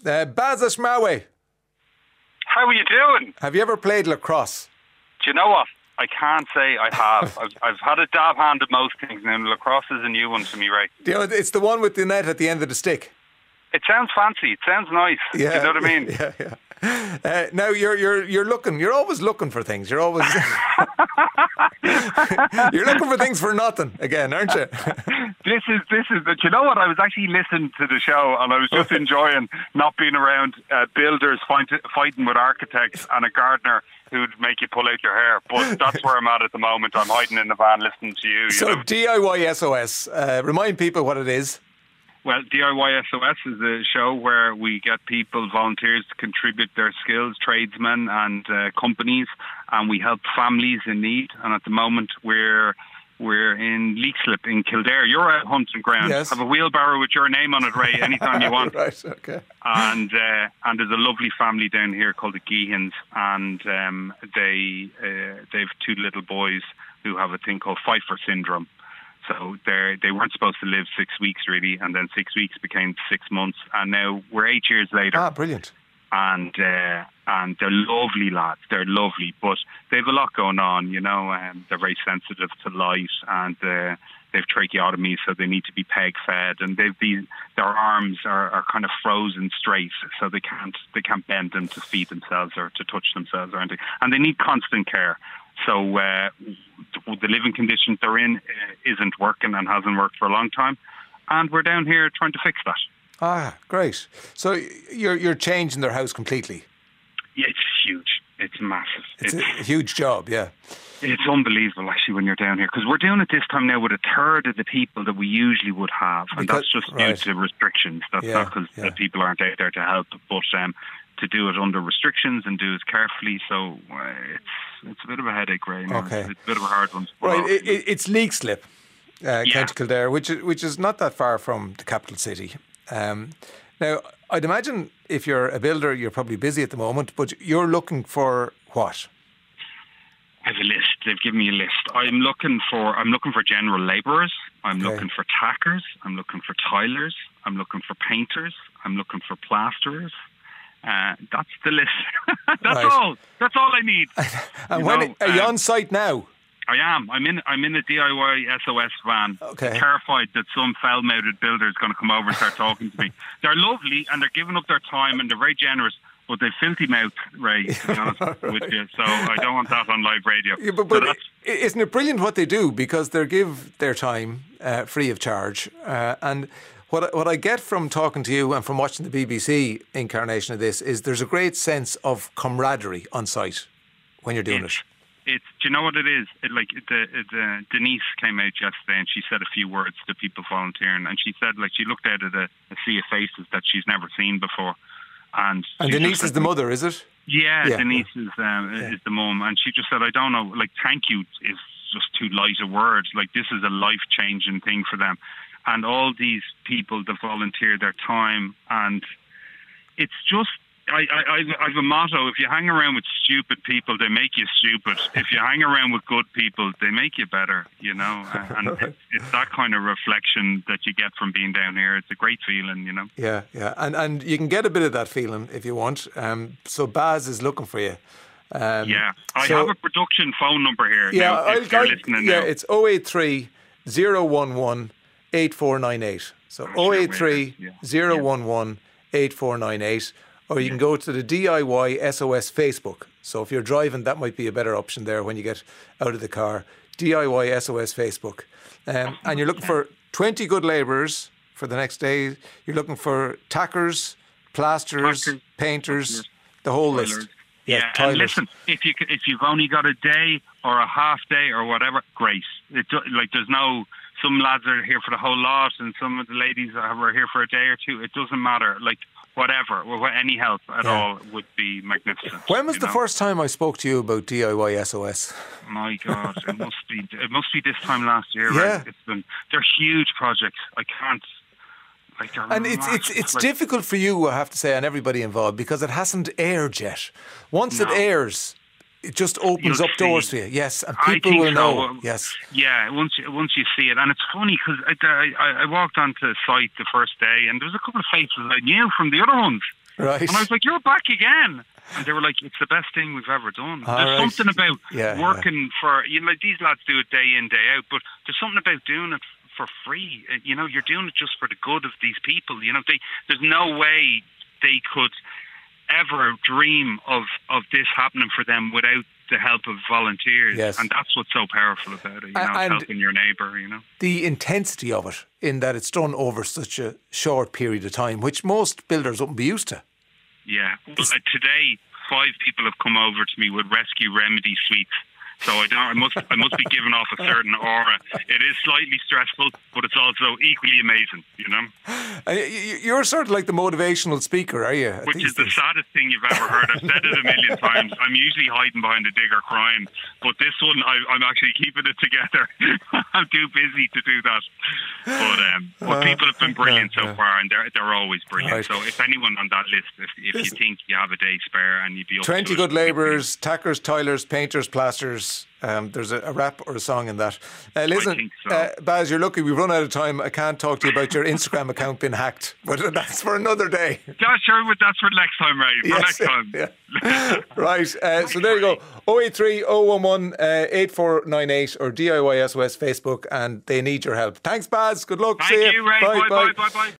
Baz Ashmawy, How are you doing? have you ever played lacrosse? Do you know what? I can't say I have. I've had a dab hand at most things, and lacrosse is a new one to me, Ray. You know, it's the one with the net at the end of the stick. It sounds fancy. It sounds nice. Yeah, Do you know what I mean? Yeah. Now you're looking. You're always looking for things. You're always you're looking for things for nothing again, aren't you? This is. Do you know what? I was actually listening to the show, and I was just enjoying not being around builders fighting with architects and a gardener who'd make you pull out your hair. But that's where I'm at the moment. I'm hiding in the van listening to you. So DIY SOS. Remind people what it is. Well, DIY SOS is a show where we get people, volunteers, to contribute their skills, tradesmen and companies, and we help families in need. And at the moment, we're in Leixlip in Kildare. You're at hunting ground. Yes. Have a wheelbarrow with your name on it, Ray, anytime you want. Right, okay. And there's a lovely family down here called the Geehans, and they've two little boys who have a thing called Pfeiffer syndrome. So they weren't supposed to live 6 weeks, really, and then 6 weeks became 6 months, and now we're 8 years later. Ah, brilliant. And they're lovely lads. They're lovely, but they have a lot going on, you know. They're very sensitive to light, and they've tracheotomies, so they need to be peg fed, and their arms are kind of frozen straight, so they can't bend them to feed themselves or to touch themselves or anything, and they need constant care. So the living conditions they're in isn't working and hasn't worked for a long time, and we're down here trying to fix that. Ah, great. So you're changing their house completely. Yeah, it's huge. It's massive. It's a huge job, yeah. It's unbelievable, actually, when you're down here, because we're doing it this time now with a third of the people that we usually would have, and that's just due to restrictions. That's not because people aren't out there to help, but to do it under restrictions and do it carefully. So it's a bit of a headache, Ray. Okay. It's a bit of a hard one. Right, it's Leixlip, County Kildare, which is not that far from the capital city. Now, I'd imagine if you're a builder, you're probably busy at the moment, but you're looking for what? I have a list. They've given me a list. I'm looking for general labourers. I'm looking for tackers. I'm looking for tilers. I'm looking for painters. I'm looking for plasterers. That's the list. That's all. That's all I need. And are you on site now? I am. I'm in a DIY SOS van. Okay. Terrified that some foul-mouthed builder is going to come over and start talking to me. They're lovely and they're giving up their time and they're very generous, but they've filthy mouth, Ray, to be honest with you. So I don't want that on live radio. Yeah, but isn't it brilliant what they do? Because they give their time free of charge. And what I get from talking to you and from watching the BBC incarnation of this is there's a great sense of camaraderie on site when you're doing it. Do you know what it is? Denise came out yesterday and she said a few words to people volunteering, and she said she looked out at a sea of faces that she's never seen before. And Denise is the mother, is it? Yeah, Denise is the mum, and she just said, I don't know, thank you is just too light a word. This is a life-changing thing for them. And all these people that volunteer their time, and it's just, I have a motto: if you hang around with stupid people, they make you stupid. If you hang around with good people, they make you better, you know. And it's that kind of reflection that you get from being down here. It's a great feeling, you know. Yeah. And you can get a bit of that feeling if you want. So Baz is looking for you. I have a production phone number here. Yeah, now, if you're listening now. It's 083 011 8498. So 083 011 8498. Or you can go to the DIY SOS Facebook. So if you're driving, that might be a better option there when you get out of the car. DIY SOS Facebook. And you're looking for 20 good labourers for the next day. You're looking for tackers, plasterers, painters, the whole list. Yeah, and listen, if you've only got a day or a half day or whatever, great. There's no... Some lads are here for the whole lot and some of the ladies are here for a day or two. It doesn't matter. Whatever, any help at all would be magnificent. When was the first time I spoke to you about DIY SOS? My God, it must be this time last year. Yeah. Right? They're huge projects. I can't. And it's difficult for you, I have to say, and everybody involved, because it hasn't aired yet. Once it airs, it just opens up doors for you. Yes, and people will know. Yes. Yeah, once you see it. And it's funny because I walked onto site the first day and there was a couple of faces I knew from the other ones. Right. And I was like, you're back again. And they were like, it's the best thing we've ever done. There's something about working for, like these lads do it day in, day out, but there's something about doing it for free. You're doing it just for the good of these people. There's no way they could ever dream of this happening for them without the help of volunteers. Yes. And that's what's so powerful about it, helping your neighbour, The intensity of it, in that it's done over such a short period of time, which most builders wouldn't be used to. Yeah. Well, today, 5 people have come over to me with rescue remedy suites. So I must be giving off a certain aura. It is slightly stressful, but it's also equally amazing, You're sort of like the motivational speaker, are you? Which is the saddest thing you've ever heard. I've said it a million times. I'm usually hiding behind a digger crying, but this one, I'm actually keeping it together. I'm too busy to do that. But people have been brilliant so far, and they're always brilliant. Right. So if anyone on that list, if you think you have a day spare and you'd be up 20 good labourers, tackers, tilers, painters, plasters. There's a rap or a song in that. Listen, Baz, you're lucky we've run out of time. I can't talk to you about your Instagram account being hacked, but that's for another day. Yeah, sure, but that's for next time, Ray. Next time. Yeah. Right, so there you go. 083 011 8498 or DIY SOS Facebook, and they need your help. Thanks, Baz. Good luck. Thank you, Ray. Bye.